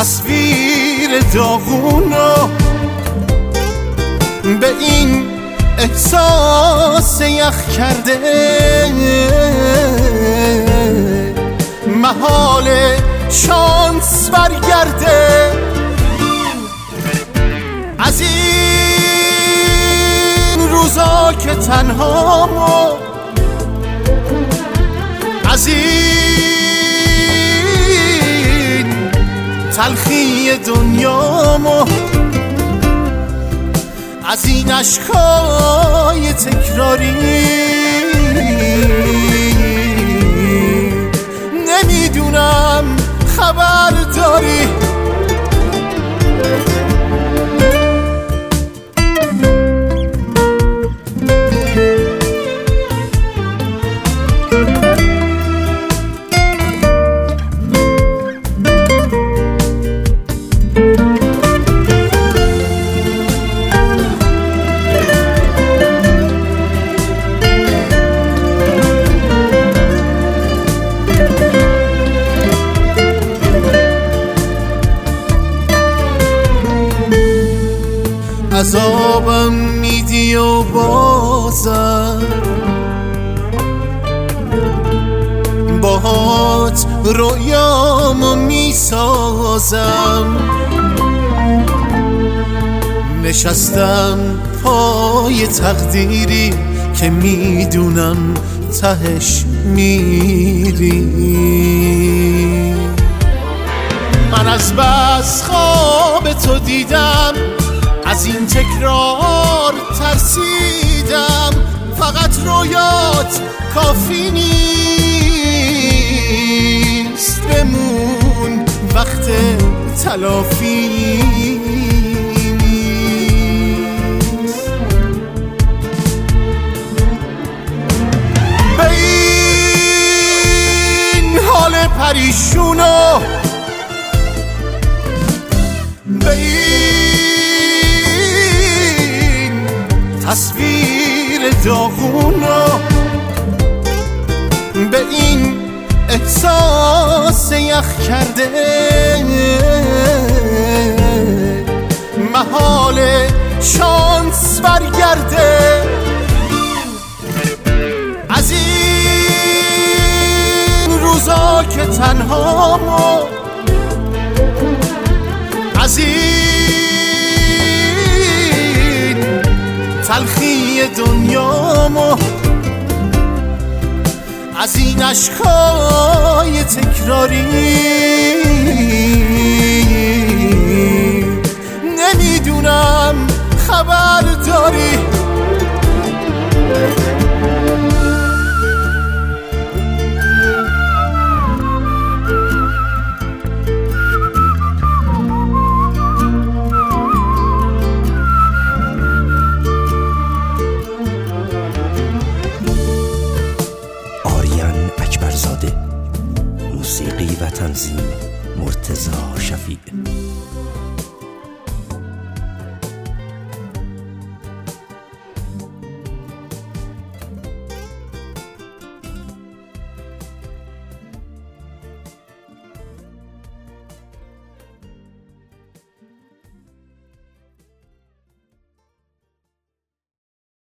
تصویر داغونو به این احساس یخ کرده، محال شانس برگرده. از این روزا که تنهامو، از این تلخی دنیامو، از این عشقای تکراری نمیدونم خبر داری. عذابم میدی و بازم باهات رویامو میسازم. نشستم پای تقدیری که میدونم تهش میری. من از بس خواب تو دیدم، از این تکرار ترسیدم. فقط رویات کافی نیست، بمون وقت تلافی نیست. به این حال پریشونو، به این تصویر داغونو، به این احساس یخ کرده، محال شانس برگرده. از این روزا که تنهامو، از این تلخی دنیامو، از این عشقای تکراری نمیدونم خبر داری. موسیقی و تنظیم مرتضی شفیع.